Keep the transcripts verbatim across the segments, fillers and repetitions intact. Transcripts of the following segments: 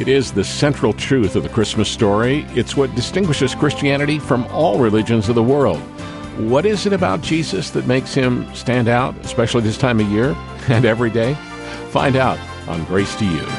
It is the central truth of the Christmas story. It's what distinguishes Christianity from all religions of the world. What is it about Jesus that makes him stand out, especially this time of year and every day? Find out on Grace to You.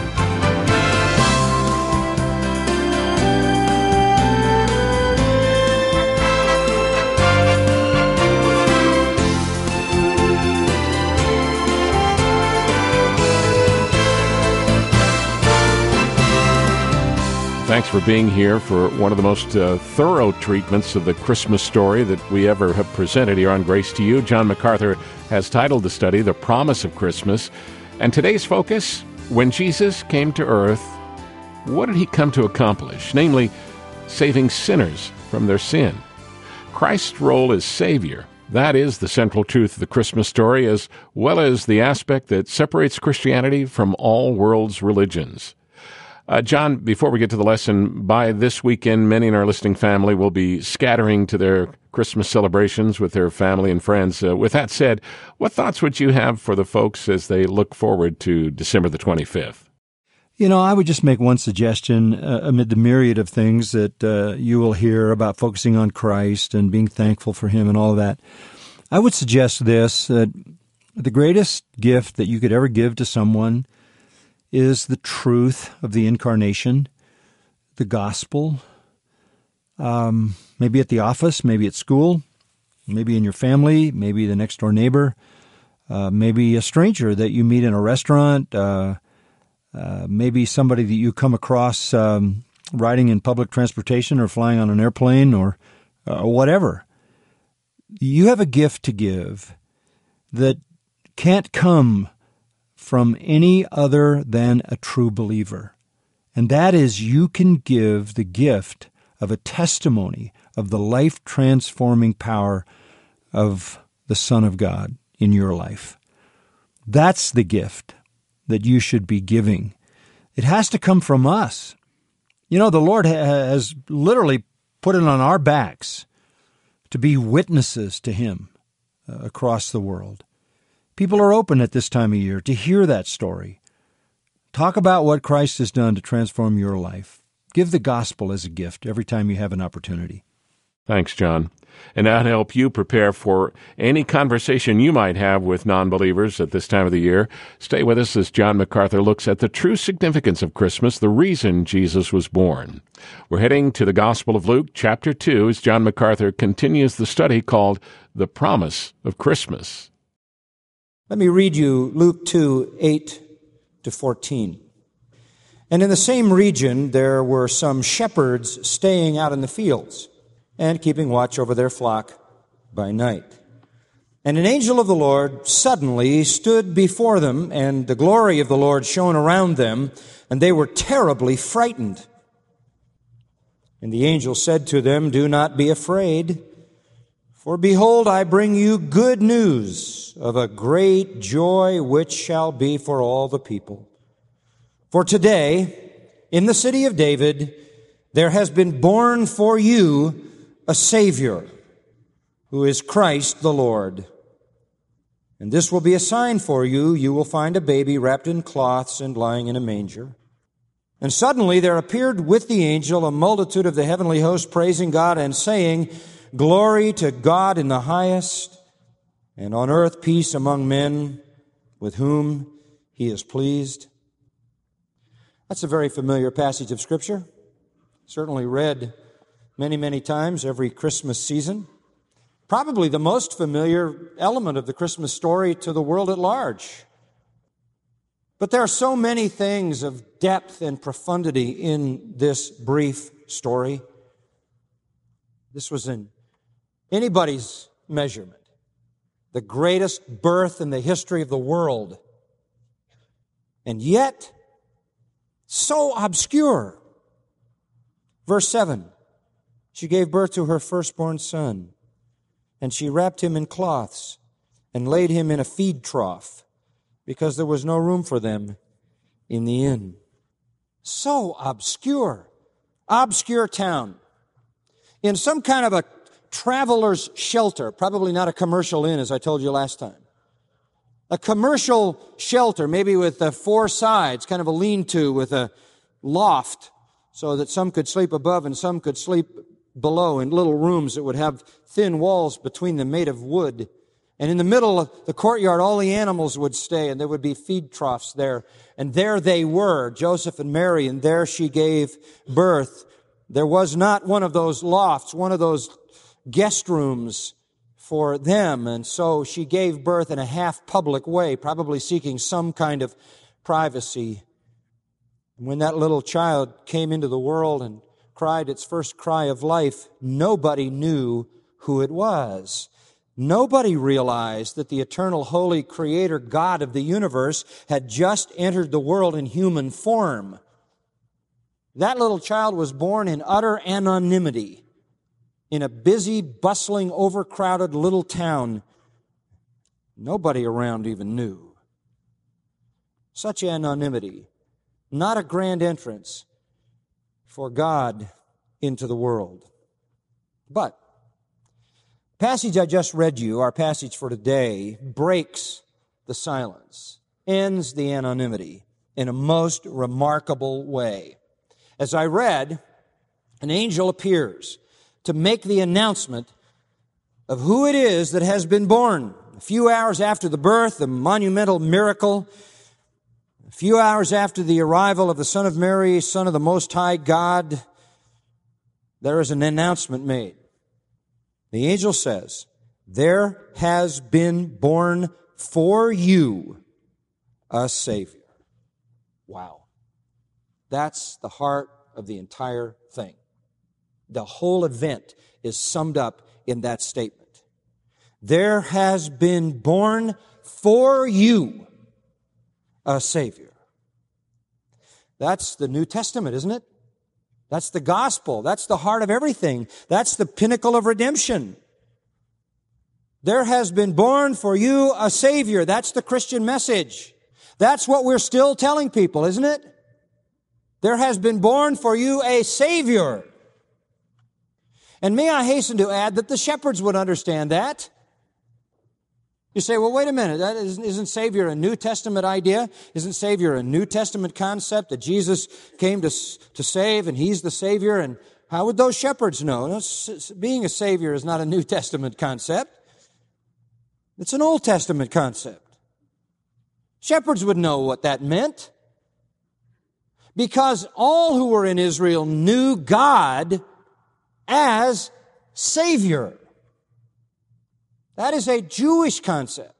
Thanks for being here for one of the most uh, thorough treatments of the Christmas story that we ever have presented here on Grace to You. John MacArthur has titled the study, The Promise of Christmas. And today's focus, when Jesus came to earth, what did he come to accomplish? Namely, saving sinners from their sin. Christ's role as Savior, that is the central truth of the Christmas story, as well as the aspect that separates Christianity from all world's religions. Uh, John, before we get to the lesson, by this weekend, many in our listening family will be scattering to their Christmas celebrations with their family and friends. Uh, with that said, what thoughts would you have for the folks as they look forward to December the twenty-fifth? You know, I would just make one suggestion uh, amid the myriad of things that uh, you will hear about focusing on Christ and being thankful for him and all of that. I would suggest this, that the greatest gift that you could ever give to someone is the truth of the incarnation, the gospel, um, maybe at the office, maybe at school, maybe in your family, maybe the next door neighbor, uh, maybe a stranger that you meet in a restaurant, uh, uh, maybe somebody that you come across um, riding in public transportation or flying on an airplane or uh, whatever. You have a gift to give that can't come from any other than a true believer. And that is, you can give the gift of a testimony of the life-transforming power of the Son of God in your life. That's the gift that you should be giving. It has to come from us. You know, the Lord has literally put it on our backs to be witnesses to him uh, across the world. People are open at this time of year to hear that story. Talk about what Christ has done to transform your life. Give the gospel as a gift every time you have an opportunity. Thanks, John. And that'll help you prepare for any conversation you might have with non-believers at this time of the year. Stay with us as John MacArthur looks at the true significance of Christmas, the reason Jesus was born. We're heading to the Gospel of Luke, chapter two, as John MacArthur continues the study called The Promise of Christmas. Let me read you Luke two, eight to fourteen. And in the same region there were some shepherds staying out in the fields and keeping watch over their flock by night. And an angel of the Lord suddenly stood before them, and the glory of the Lord shone around them, and they were terribly frightened. And the angel said to them, "Do not be afraid. For behold, I bring you good news of a great joy which shall be for all the people. For today, in the city of David, there has been born for you a Savior, who is Christ the Lord. And this will be a sign for you. You will find a baby wrapped in cloths and lying in a manger." And suddenly there appeared with the angel a multitude of the heavenly host praising God and saying, "Glory to God in the highest, and on earth peace among men with whom he is pleased." That's a very familiar passage of Scripture, certainly read many, many times every Christmas season. Probably the most familiar element of the Christmas story to the world at large. But there are so many things of depth and profundity in this brief story. This was in anybody's measurement the greatest birth in the history of the world. And yet, so obscure. Verse seven, she gave birth to her firstborn son, and she wrapped him in cloths and laid him in a feed trough, because there was no room for them in the inn. So obscure. Obscure town. In some kind of a traveler's shelter, probably not a commercial inn, as I told you last time. A commercial shelter, maybe with uh, four sides, kind of a lean-to with a loft so that some could sleep above and some could sleep below in little rooms that would have thin walls between them made of wood. And in the middle of the courtyard, all the animals would stay, and there would be feed troughs there. And there they were, Joseph and Mary, and there she gave birth. There was not one of those lofts, one of those guest rooms for them. And so she gave birth in a half-public way, probably seeking some kind of privacy. And when that little child came into the world and cried its first cry of life, nobody knew who it was. Nobody realized that the eternal, holy Creator God of the universe had just entered the world in human form. That little child was born in utter anonymity in a busy, bustling, overcrowded little town. Nobody around even knew. Such anonymity, not a grand entrance for God into the world. But the passage I just read you, our passage for today, breaks the silence, ends the anonymity in a most remarkable way. As I read, an angel appears to make the announcement of who it is that has been born. A few hours after the birth, the monumental miracle, a few hours after the arrival of the Son of Mary, Son of the Most High God, there is an announcement made. The angel says, "There has been born for you a Savior." Wow. That's the heart of the entire thing. The whole event is summed up in that statement. There has been born for you a Savior. That's the New Testament, isn't it? That's the gospel. That's the heart of everything. That's the pinnacle of redemption. There has been born for you a Savior. That's the Christian message. That's what we're still telling people, isn't it? There has been born for you a Savior. And may I hasten to add that the shepherds would understand that. You say, well, wait a minute, that isn't, isn't Savior a New Testament idea? Isn't Savior a New Testament concept that Jesus came to, to save and He's the Savior? And how would those shepherds know? No, being a Savior is not a New Testament concept. It's an Old Testament concept. Shepherds would know what that meant, because all who were in Israel knew God as Savior. That is a Jewish concept.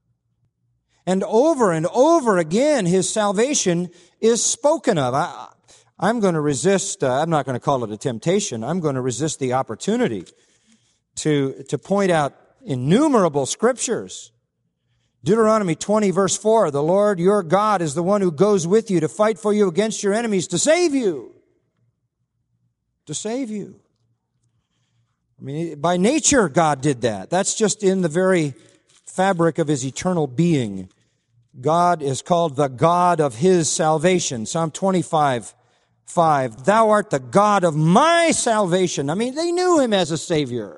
And over and over again, His salvation is spoken of. I, I'm going to resist, uh, I'm not going to call it a temptation, I'm going to resist the opportunity to, to point out innumerable scriptures. Deuteronomy twenty, verse four, "The Lord your God is the one who goes with you to fight for you against your enemies, to save you." To save you. I mean, by nature, God did that. That's just in the very fabric of His eternal being. God is called the God of His salvation. Psalm twenty-five, five, "Thou art the God of my salvation." I mean, they knew Him as a Savior.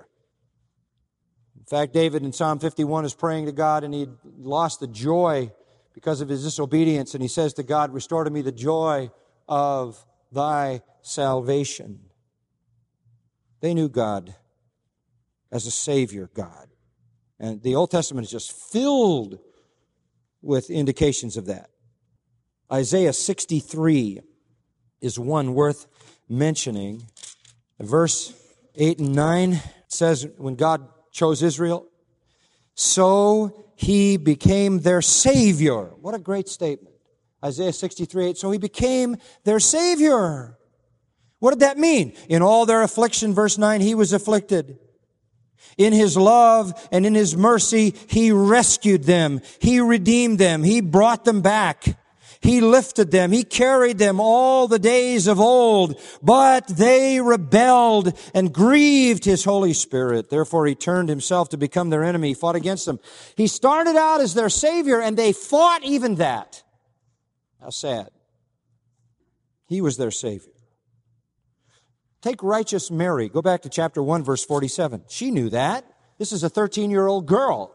In fact, David in Psalm fifty-one is praying to God, and he lost the joy because of his disobedience. And he says to God, "Restore to me the joy of thy salvation." They knew God as a Savior God. And the Old Testament is just filled with indications of that. Isaiah sixty-three is one worth mentioning. Verse eight and nine says, when God chose Israel, so He became their Savior. What a great statement. Isaiah sixty-three, eight, so He became their Savior. What did that mean? In all their affliction, verse nine, He was afflicted. In His love and in His mercy, He rescued them. He redeemed them. He brought them back. He lifted them. He carried them all the days of old. But they rebelled and grieved His Holy Spirit. Therefore, He turned Himself to become their enemy. He fought against them. He started out as their Savior, and they fought even that. How sad. He was their Savior. Take righteous Mary. Go back to chapter one, verse forty-seven. She knew that. This is a thirteen-year-old girl.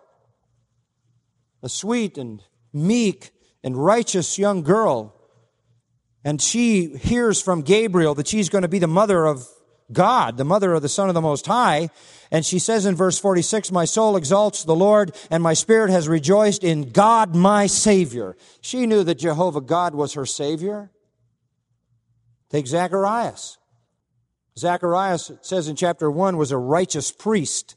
A sweet and meek and righteous young girl. And she hears from Gabriel that she's going to be the mother of God, the mother of the Son of the Most High. And she says in verse forty-six, my soul exalts the Lord, and my spirit has rejoiced in God my Savior. She knew that Jehovah God was her Savior. Take Zacharias. Zacharias, it says in chapter one, was a righteous priest.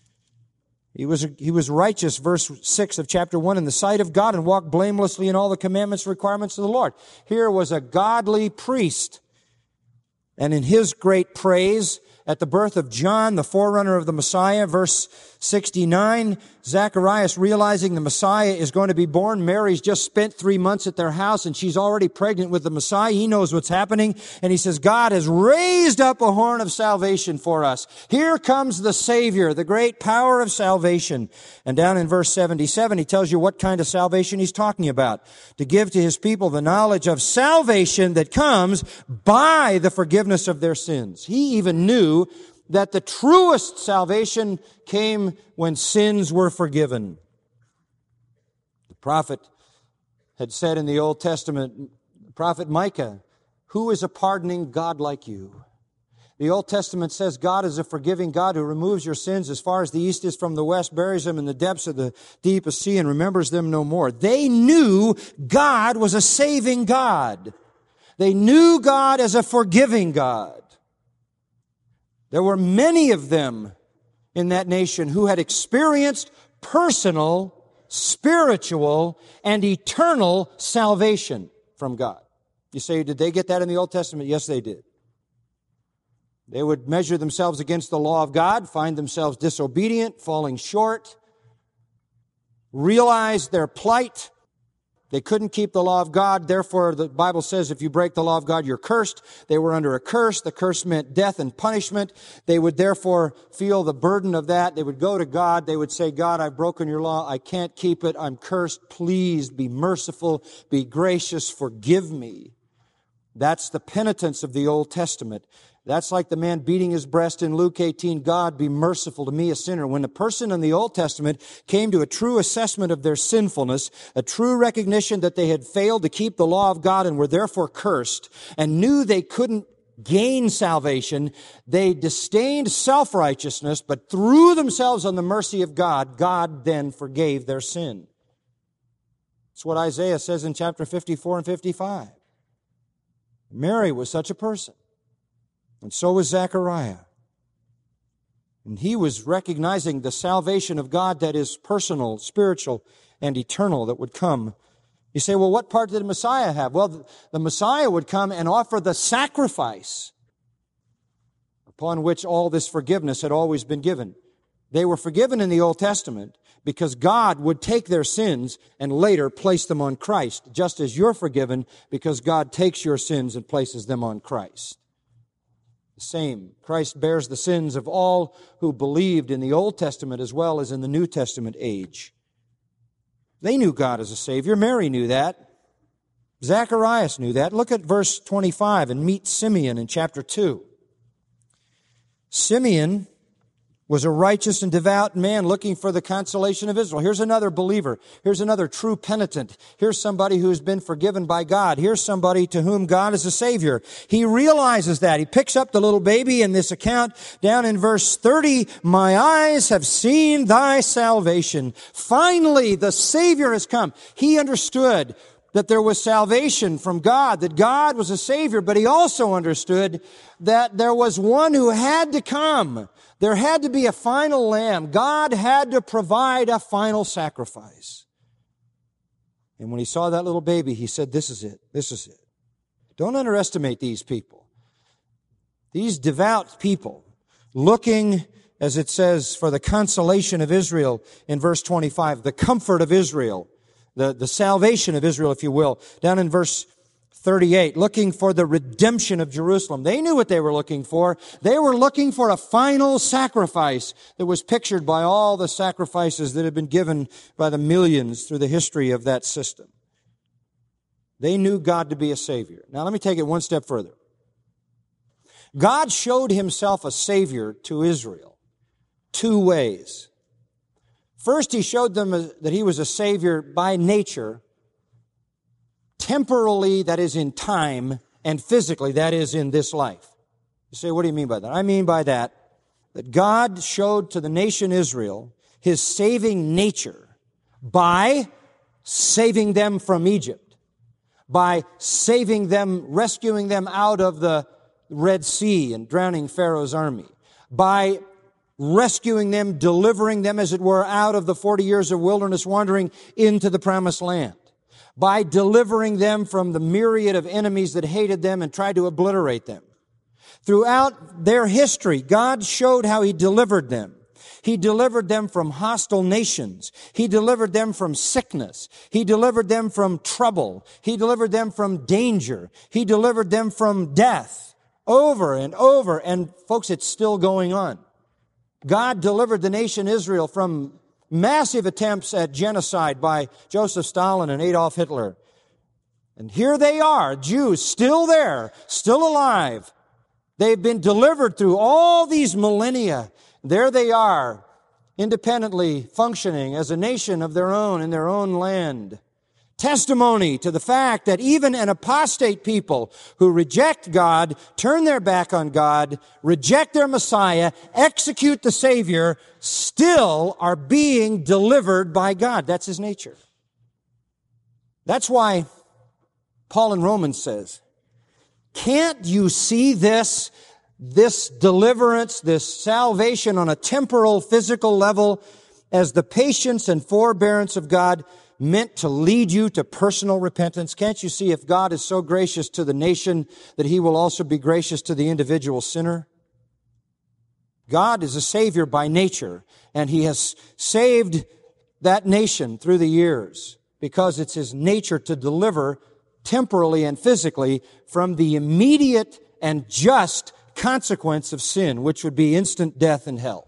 He was, he was righteous, verse six of chapter one, in the sight of God, and walked blamelessly in all the commandments and requirements of the Lord. Here was a godly priest. And in his great praise at the birth of John, the forerunner of the Messiah, verse sixty-nine, Zacharias, realizing the Messiah is going to be born. Mary's just spent three months at their house, and she's already pregnant with the Messiah. He knows what's happening, and he says, God has raised up a horn of salvation for us. Here comes the Savior, the great power of salvation. And down in verse seventy-seven, he tells you what kind of salvation he's talking about. To give to his people the knowledge of salvation that comes by the forgiveness of their sins. He even knew that the truest salvation came when sins were forgiven. The prophet had said in the Old Testament, the prophet Micah, who is a pardoning God like you? The Old Testament says God is a forgiving God who removes your sins as far as the east is from the west, buries them in the depths of the deepest sea, and remembers them no more. They knew God was a saving God. They knew God as a forgiving God. There were many of them in that nation who had experienced personal, spiritual, and eternal salvation from God. You say, did they get that in the Old Testament? Yes, they did. They would measure themselves against the law of God, find themselves disobedient, falling short, realize their plight. They couldn't keep the law of God. Therefore, the Bible says if you break the law of God, you're cursed. They were under a curse. The curse meant death and punishment. They would therefore feel the burden of that. They would go to God. They would say, God, I've broken your law. I can't keep it. I'm cursed. Please be merciful. Be gracious. Forgive me. That's the penitence of the Old Testament. That's like the man beating his breast in Luke eighteen, God, be merciful to me, a sinner. When a person in the Old Testament came to a true assessment of their sinfulness, a true recognition that they had failed to keep the law of God and were therefore cursed, and knew they couldn't gain salvation, they disdained self-righteousness, but threw themselves on the mercy of God. God then forgave their sin. That's what Isaiah says in chapter fifty-four and fifty-five. Mary was such a person. And so was Zechariah. And he was recognizing the salvation of God that is personal, spiritual, and eternal that would come. You say, well, what part did the Messiah have? Well, the Messiah would come and offer the sacrifice upon which all this forgiveness had always been given. They were forgiven in the Old Testament because God would take their sins and later place them on Christ, just as you're forgiven because God takes your sins and places them on Christ. Same. Christ bears the sins of all who believed in the Old Testament as well as in the New Testament age. They knew God as a Savior. Mary knew that. Zacharias knew that. Look at verse twenty-five and meet Simeon in chapter two. Simeon was a righteous and devout man looking for the consolation of Israel. Here's another believer. Here's another true penitent. Here's somebody who's been forgiven by God. Here's somebody to whom God is a Savior. He realizes that. He picks up the little baby in this account down in verse thirty. My eyes have seen thy salvation. Finally, the Savior has come. He understood that there was salvation from God, that God was a Savior, but he also understood that there was one who had to come. There had to be a final lamb. God had to provide a final sacrifice. And when he saw that little baby, he said, this is it. This is it. Don't underestimate these people. These devout people looking, as it says, for the consolation of Israel in verse twenty-five, the comfort of Israel, the, the salvation of Israel, if you will. Down in verse thirty-eight, looking for the redemption of Jerusalem. They knew what they were looking for. They were looking for a final sacrifice that was pictured by all the sacrifices that had been given by the millions through the history of that system. They knew God to be a Savior. Now let me take it one step further. God showed himself a Savior to Israel two ways. First, he showed them that he was a Savior by nature, temporally, that is in time, and physically, that is in this life. You say, what do you mean by that? I mean by that, that God showed to the nation Israel His saving nature by saving them from Egypt, by saving them, rescuing them out of the Red Sea and drowning Pharaoh's army, by rescuing them, delivering them, as it were, out of the forty years of wilderness wandering into the promised land, by delivering them from the myriad of enemies that hated them and tried to obliterate them. Throughout their history, God showed how He delivered them. He delivered them from hostile nations. He delivered them from sickness. He delivered them from trouble. He delivered them from danger. He delivered them from death. Over and over. And folks, it's still going on. God delivered the nation Israel from massive attempts at genocide by Joseph Stalin and Adolf Hitler. And here they are, Jews, still there, still alive. They've been delivered through all these millennia. There they are, independently functioning as a nation of their own in their own land. Testimony to the fact that even an apostate people who reject God, turn their back on God, reject their Messiah, execute the Savior, still are being delivered by God. That's His nature. That's why Paul in Romans says, can't you see this? This deliverance, this salvation on a temporal, physical level as the patience and forbearance of God meant to lead you to personal repentance? Can't you see if God is so gracious to the nation that He will also be gracious to the individual sinner? God is a Savior by nature, and He has saved that nation through the years because it's His nature to deliver temporally and physically from the immediate and just consequence of sin, which would be instant death and hell.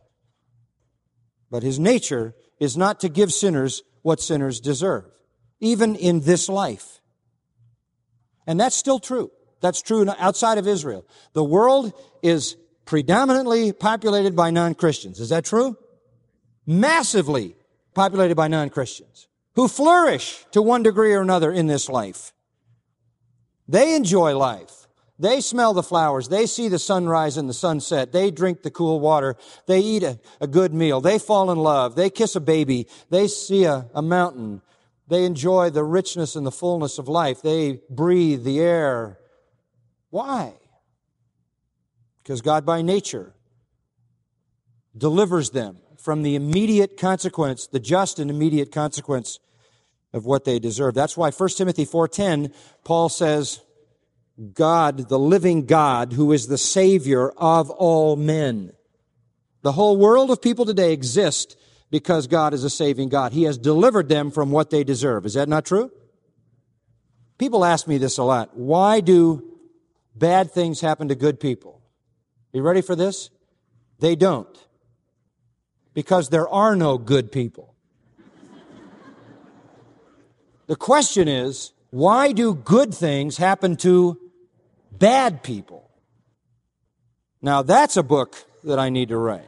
But His nature is not to give sinners what sinners deserve, even in this life. And that's still true. That's true outside of Israel. The world is predominantly populated by non-Christians. Is that true? Massively populated by non-Christians who flourish to one degree or another in this life. They enjoy life. They smell the flowers. They see the sunrise and the sunset. They drink the cool water. They eat a, a good meal. They fall in love. They kiss a baby. They see a, a mountain. They enjoy the richness and the fullness of life. They breathe the air. Why? Because God by nature delivers them from the immediate consequence, the just and immediate consequence of what they deserve. That's why First Timothy four ten, Paul says, God, the living God, who is the Savior of all men. The whole world of people today exists because God is a saving God. He has delivered them from what they deserve. Is that not true? People ask me this a lot. Why do bad things happen to good people? You ready for this? They don't. Because there are no good people. The question is, why do good things happen to bad people? Now, that's a book that I need to write.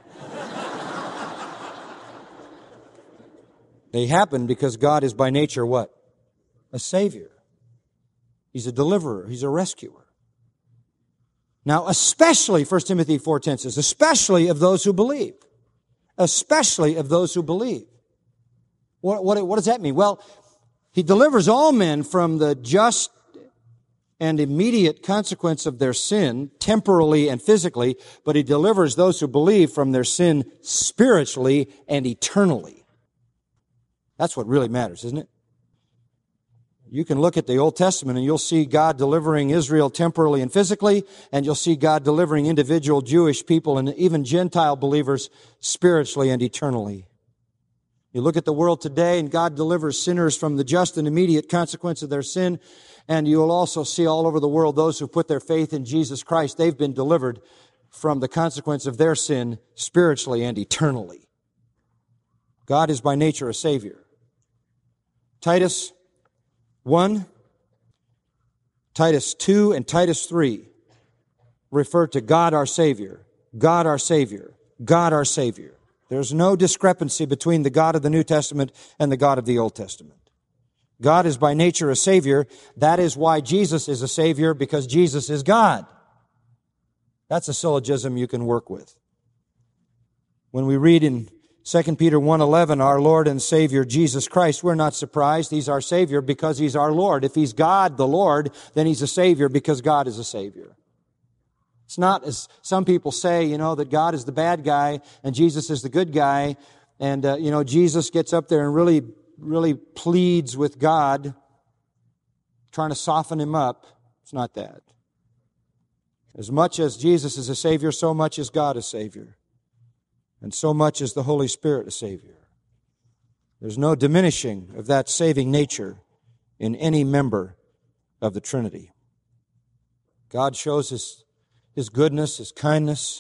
They happen because God is by nature what? A Savior. He's a deliverer. He's a rescuer. Now, especially, First Timothy four ten says, especially of those who believe. Especially of those who believe. What, what, what does that mean? Well, He delivers all men from the just and immediate consequence of their sin, temporally and physically, but He delivers those who believe from their sin spiritually and eternally. That's what really matters, isn't it? You can look at the Old Testament and you'll see God delivering Israel temporally and physically, and you'll see God delivering individual Jewish people and even Gentile believers spiritually and eternally. You look at the world today, and God delivers sinners from the just and immediate consequence of their sin. And you'll also see all over the world those who put their faith in Jesus Christ. They've been delivered from the consequence of their sin spiritually and eternally. God is by nature a Savior. Titus one, Titus two, and Titus three refer to God our Savior, God our Savior, God our Savior. There's no discrepancy between the God of the New Testament and the God of the Old Testament. God is by nature a Savior. That is why Jesus is a Savior, because Jesus is God. That's a syllogism you can work with. When we read in Second Peter one eleven, our Lord and Savior Jesus Christ, we're not surprised. He's our Savior because He's our Lord. If He's God, the Lord, then He's a Savior because God is a Savior. It's not, as some people say, you know, that God is the bad guy and Jesus is the good guy. And, uh, you know, Jesus gets up there and really, really pleads with God, trying to soften Him up. It's not that. As much as Jesus is a Savior, so much is God a Savior. And so much is the Holy Spirit a Savior. There's no diminishing of that saving nature in any member of the Trinity. God shows His, His goodness, His kindness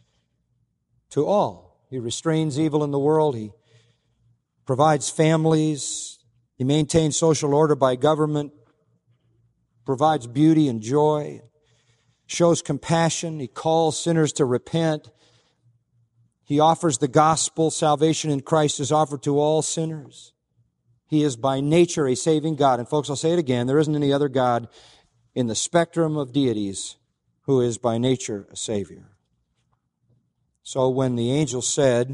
to all. He restrains evil in the world. He provides families. He maintains social order by government, provides beauty and joy, shows compassion. He calls sinners to repent. He offers the gospel. Salvation in Christ is offered to all sinners. He is by nature a saving God. And folks, I'll say it again, there isn't any other God in the spectrum of deities who is by nature a Savior. So when the angel said,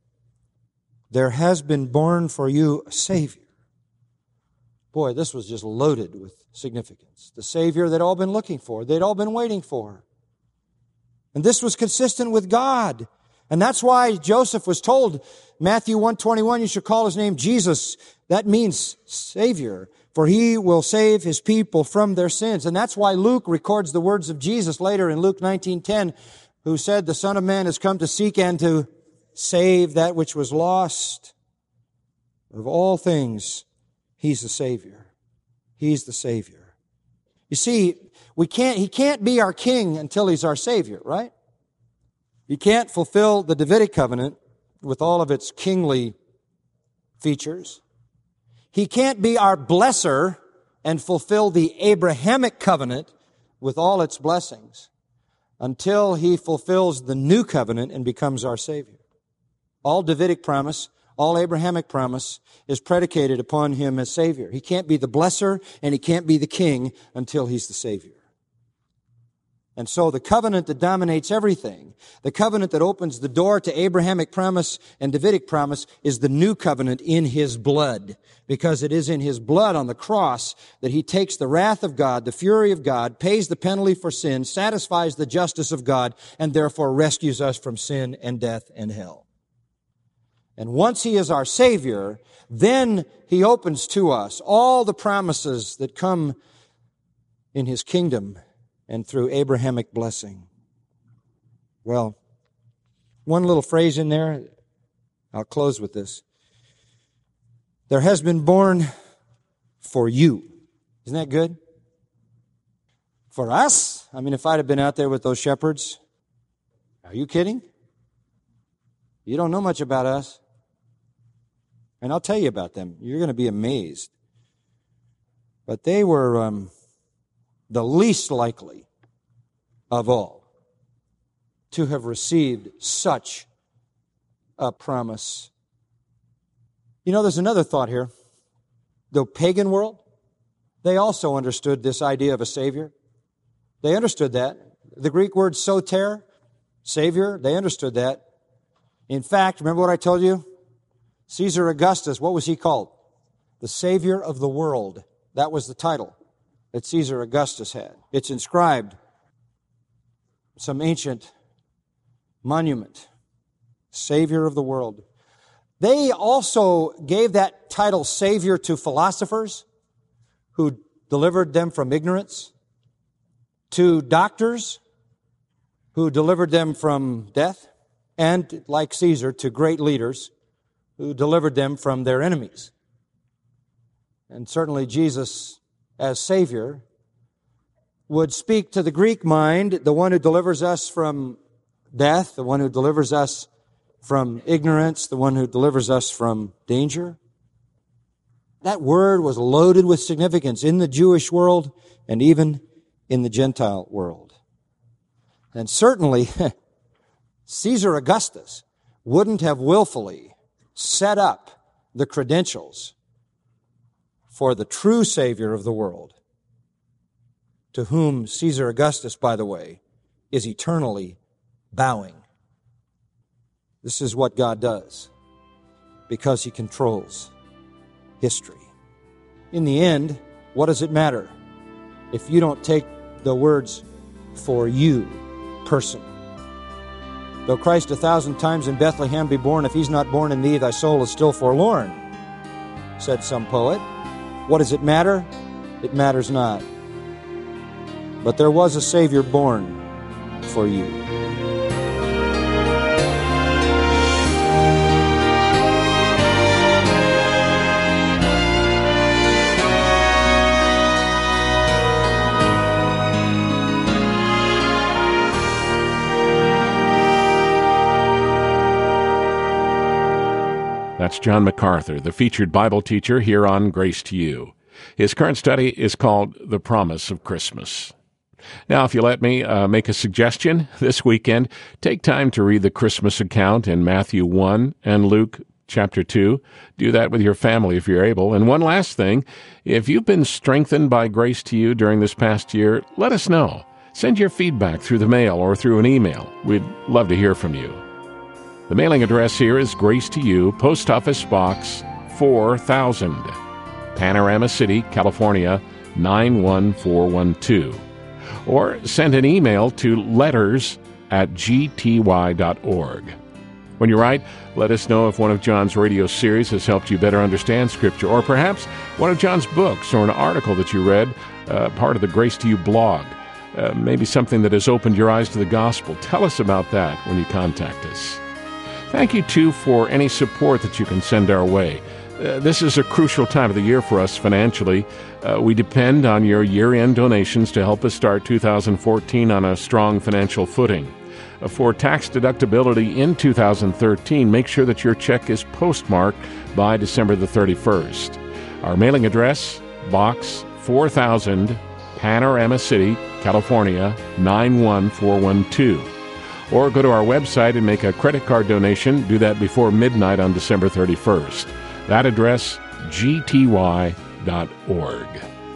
there has been born for you a Savior, boy, this was just loaded with significance. The Savior they'd all been looking for, they'd all been waiting for. And this was consistent with God. And that's why Joseph was told, Matthew one twenty-one, you shall call His name Jesus. That means Savior, for He will save His people from their sins. And that's why Luke records the words of Jesus later in Luke nineteen ten, who said, the Son of Man has come to seek and to save that which was lost. Of all things, He's the Savior. He's the Savior. You see, we can't, He can't be our King until He's our Savior, right? You can't fulfill the Davidic covenant with all of its kingly features. He can't be our blesser and fulfill the Abrahamic covenant with all its blessings until He fulfills the new covenant and becomes our Savior. All Davidic promise, all Abrahamic promise is predicated upon Him as Savior. He can't be the blesser and He can't be the king until He's the Savior. And so the covenant that dominates everything, the covenant that opens the door to Abrahamic promise and Davidic promise, is the new covenant in His blood. Because it is in His blood on the cross that He takes the wrath of God, the fury of God, pays the penalty for sin, satisfies the justice of God, and therefore rescues us from sin and death and hell. And once He is our Savior, then He opens to us all the promises that come in His kingdom and through Abrahamic blessing. Well, one little phrase in there, I'll close with this. There has been born for you. Isn't that good? For us? I mean, if I'd have been out there with those shepherds, are you kidding? You don't know much about us. And I'll tell you about them. You're going to be amazed. But they were um, the least likely of all to have received such a promise. You know, there's another thought here. The pagan world, they also understood this idea of a Savior. They understood that. The Greek word soter, Savior, they understood that. In fact, remember what I told you? Caesar Augustus, what was he called? The Savior of the world. That was the title that Caesar Augustus had. It's inscribed in some ancient monument. Savior of the world. They also gave that title Savior to philosophers who delivered them from ignorance, to doctors who delivered them from death, and, like Caesar, to great leaders who delivered them from their enemies. And certainly Jesus, as Savior, would speak to the Greek mind, the one who delivers us from death, the one who delivers us from ignorance, the one who delivers us from danger. That word was loaded with significance in the Jewish world and even in the Gentile world. And certainly, Caesar Augustus wouldn't have willfully set up the credentials for the true Savior of the world, to whom Caesar Augustus, by the way, is eternally bowing. This is what God does, because He controls history. In the end, what does it matter if you don't take the words for you personally? Though Christ a thousand times in Bethlehem be born, if He's not born in thee, thy soul is still forlorn, said some poet. What does it matter? It matters not. But there was a Savior born for you. That's John MacArthur, the featured Bible teacher here on Grace to You. His current study is called The Promise of Christmas. Now, if you let me uh, make a suggestion this weekend, take time to read the Christmas account in Matthew one and Luke chapter two. Do that with your family if you're able. And one last thing, if you've been strengthened by Grace to You during this past year, let us know. Send your feedback through the mail or through an email. We'd love to hear from you. The mailing address here is Grace to You, Post Office Box four thousand, Panorama City, California, nine one four one two. Or send an email to letters at g t y dot org. When you write, let us know if one of John's radio series has helped you better understand Scripture, or perhaps one of John's books or an article that you read, uh, part of the Grace to You blog, uh, maybe something that has opened your eyes to the gospel. Tell us about that when you contact us. Thank you, too, for any support that you can send our way. Uh, this is a crucial time of the year for us financially. Uh, we depend on your year-end donations to help us start two thousand fourteen on a strong financial footing. Uh, for tax deductibility in two thousand thirteen, make sure that your check is postmarked by December the thirty-first. Our mailing address, Box four thousand, Panorama City, California, nine one four one two. Or go to our website and make a credit card donation. Do that before midnight on December thirty-first. That address, g t y dot org.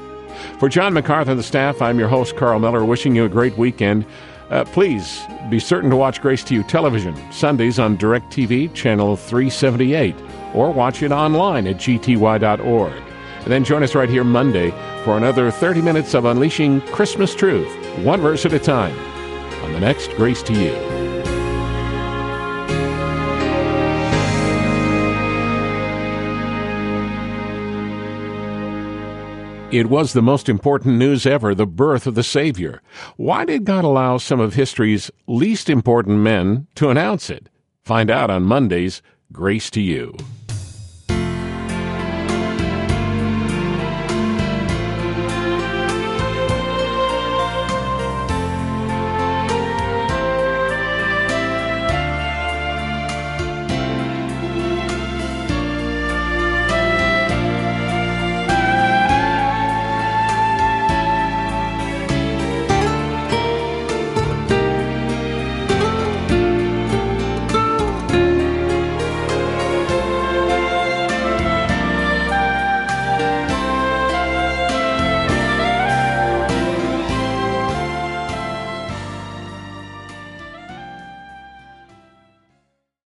For John MacArthur and the staff, I'm your host, Carl Miller, wishing you a great weekend. Uh, please be certain to watch Grace to You television, Sundays on DirecTV, channel three seventy-eight, or watch it online at g t y dot org. And then join us right here Monday for another thirty minutes of unleashing Christmas truth, one verse at a time, on the next Grace to You. It was the most important news ever, the birth of the Savior. Why did God allow some of history's least important men to announce it? Find out on Monday's Grace to You.